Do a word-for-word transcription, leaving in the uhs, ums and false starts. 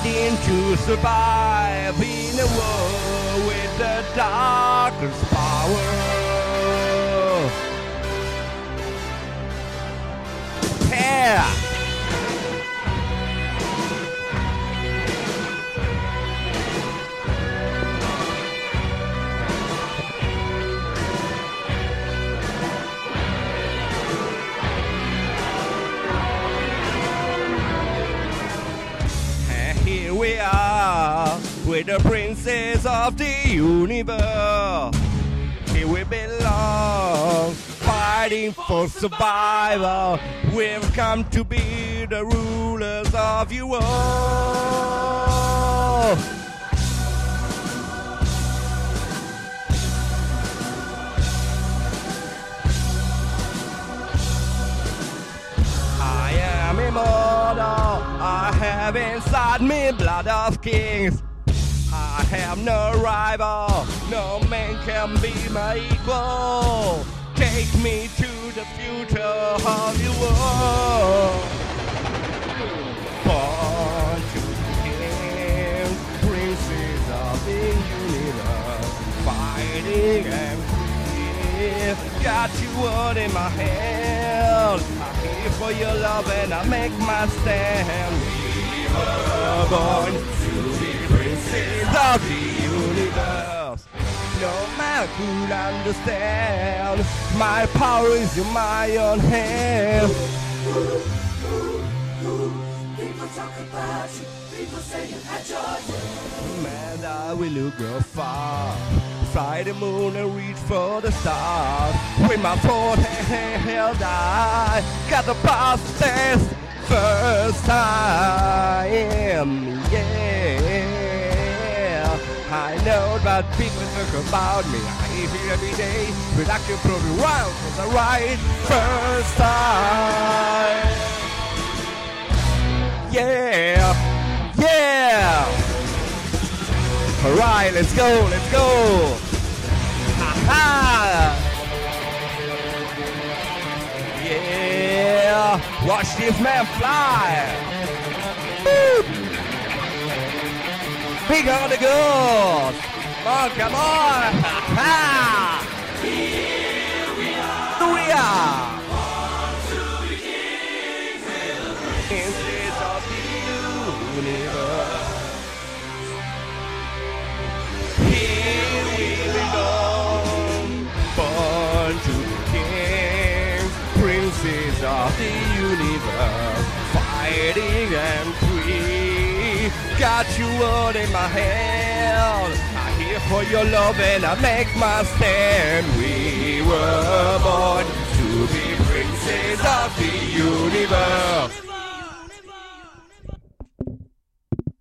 fighting to survive in a world with the darkest power. Yeah. Here we are, with the princess of the universe. Here we belong, fighting for survival. We've come to be the rulers of you all. I am immortal. I have inside me blood of kings. I have no rival. No man can be my equal. Take me to the future of your world. Born to be king, princes of the universe, fighting and free. Got you all in my hand. I'm here for your love and I make my stand. We were born to be princes of the universe. No man could understand. My power is in my own hand. People talk about you. People say you had your day. And I will go far. Fly the moon and reach for the stars. With my forehead held high, got the past test first time. Yeah, I know that people talk about me. I hear every day, but I can prove it wrong for the right first time. Yeah, yeah. All right, let's go, let's go. Ha-ha. Yeah, watch this man fly. Woo. Big on the goals. Come on, come on. Ha-ha. Here we are. Here we are. Born to be kings in the Princes of the universe. Here we belong, born to be kings, princes of the universe, fighting and free. Got you all in my hand. I'm here for your love and I make my stand. We were born to be princes of the universe.